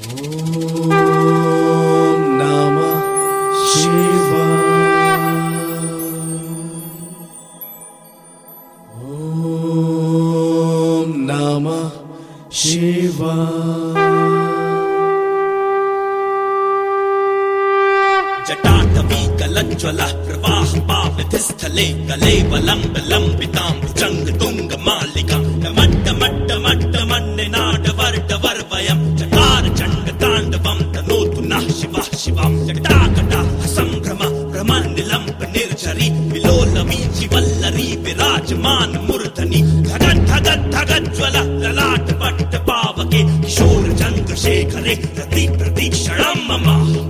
Om Namah Shivaya. Om Namah Shivaya. जटाटवी कलज्ज्वला प्रवाह पावथिस्थले कलेवलम्ब लम्बितां भुजङ्ग तुङ्ग मालिकां डमड्डमड्डमड्डमन्निनाडवर्डवर्वयं चकार चण्ड ताण्डवं तनोतु नः शिवः शिवां जटाकटाः सम्भ्रम भ्रमन्निलम्ब निर्झरी विलोलवीचि वल्लरी विराजमान मूर्धनि धगद् धगद् धगज्ज्वल ललाट पट्ट पावके किशोर चन्द्रशेखरे रति प्रतीक्षणं मम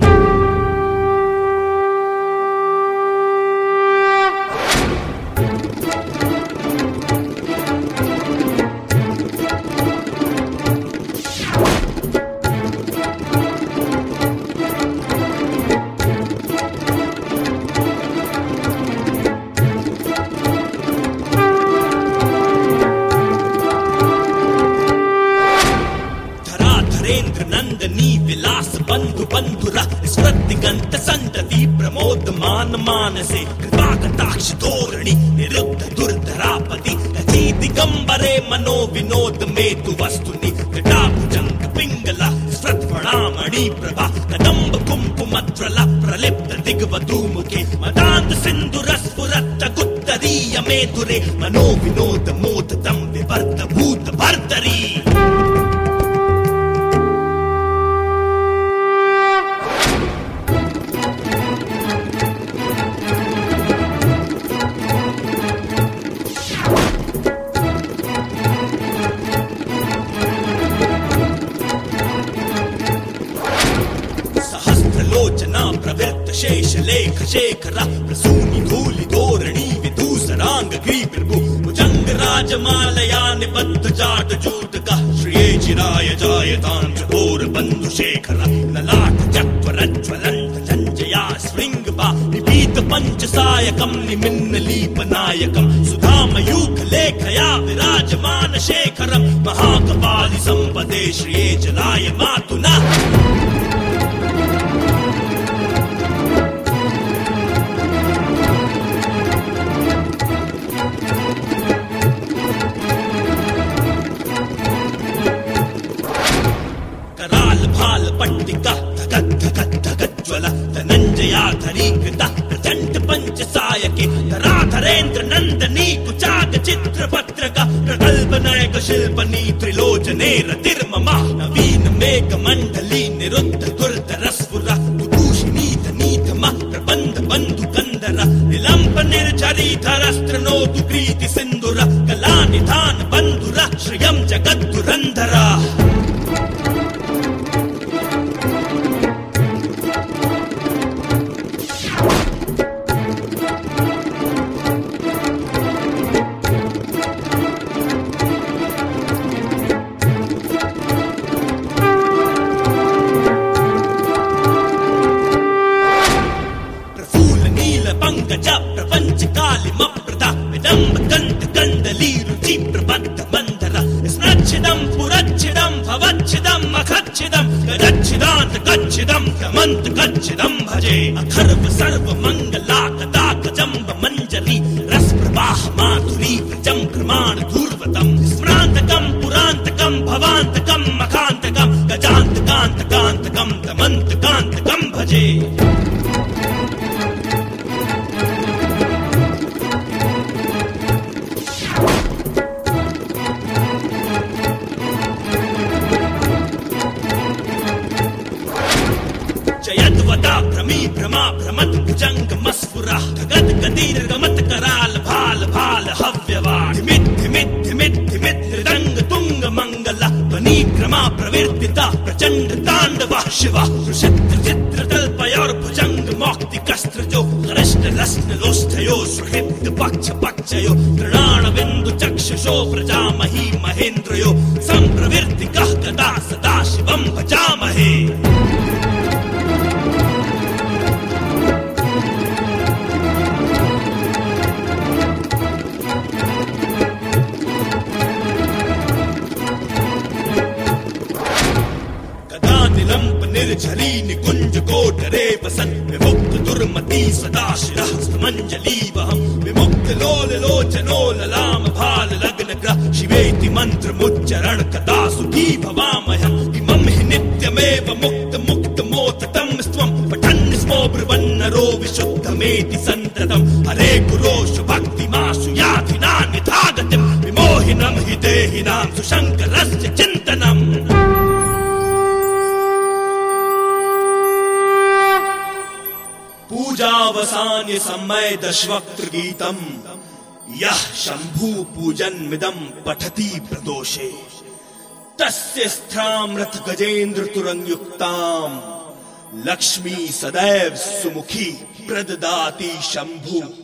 नंदनी विलास बंधु बंधुरा स्मृतिगंत संतति प्रमोदमान मानसे कृपा कटाक्ष धोरणी निरुद्ध दुर्धरापति रची दिगंबरे मनो विनोद मेतु वस्तुनि जटाभुजंग पिंगला स्फुरणामणि प्रभा कदंब कुंकुमत्रला प्रलिप्त दिग्वधूमुखे मदांत सिंधुरस्फुरत्त गुत्तरीय मेधुरे मनो विनोद मोदतं विवर्त भूत भर्तरी प्रवृत्त शेष लेख शेखर प्रसूनि धूलि धोरणी विधूसरांग ग्रीविर्भु भुजंग राजमालया निबद्ध जाट जूटका श्रिये चिराय जायतां चकोर बंधु शेखर ललाट चक्वरज्ज्वलंत संजया स्फृंगपा निपीत पंच सायकं निमिन्न लीपनायकं सुधामयूख लेखया विराजमान शेखरं महाकपालि संपदे श्रिये जलाय मातुना पट्टिका धगद् धगद् धगज्ज्वल धनञ्जयाधरी कृता प्रचण्ड पंच सायके धराधरेन्द्र नन्दनी कुचाक चित्रपत्रका प्रगल्भ नयक शिल्पनी त्रिलोचने रतिर्ममा नवीन मेघ मण्डली निरुद्ध दुर्धरस्फुरा कुतूषिनी धनीधमा प्रबन्ध बन्धु कंदर निलम्ब निर्झरी धरस्त्र नोतु कृति सिन्दुर कला निधान बन्धुर श्रियं जगद्दुरन्धरा प्रपंच कालिमप्रदा विदम्ब गंध गंधली रुचि प्रबद्ध मंदर स्मृच्छिदं पुरच्छिदं भवच्छिदं अखच्छिदं गच्छिदांत गच्छिदं गमंत गच्छिदं भजे अखर्व सर्व मंगला कदाक जंब मंजरी रस प्रवाह माधुरी व्रजं प्रमाण धूर्वतं स्मरांतकं पुरांतकं भवांतकं मखांतकं गजांतकांतकांतकं दमंतकांतकं भजे जयद्वदा भ्रमी भ्रमा भ्रमत भुजंग मस्फुरा धगद गदीर गमत कराल भाल भाल हव्यवाण धिमित धिमित धिमित धिमित हृदंग तुंग मंगला ध्वनि क्रमा प्रवर्तिता प्रचंड तांडव शिवा सुचित्र चित्र तल्पयोर भुजंग मौक्ति कस्त्र जो हृष्ट लस्न लोष्ठयो सुहृद पक्ष पक्षयो तृणाण बिंदु चक्षुषो प्रजामही महेन्द्रयो संप्रवृत्ति कह गदा सदा शिवं भजामहे निकुंज कोटरे वसन विमुक्त दुर्मति सदा शिरः समंजलि वहम विमुक्त लोल लोचनो ललाम भाल लग्न ग्रह शिवेति मंत्र मुच्चरण कदा सुखी भवामहम् इमं हि नित्यमेव मुक्त मुक्त मोततम स्वं पठन् स्मो ब्रुवन्नरो विशुद्धमेति सन्ततम् हरे गुरोषु भक्तिमाशु याधिनान्यथागतिम् विमोहिनं हि देहिनां सुशङ्करस्य चिन्तनम् पूजावसान्य समय दशवक्त्र गीतम यह शंभु पूजनमिदं पठति प्रदोषे तस्य स्त्रामृत गजेन्द्र तुरंगयुक्ताम लक्ष्मी सदैव सुमुखी प्रददाति शंभु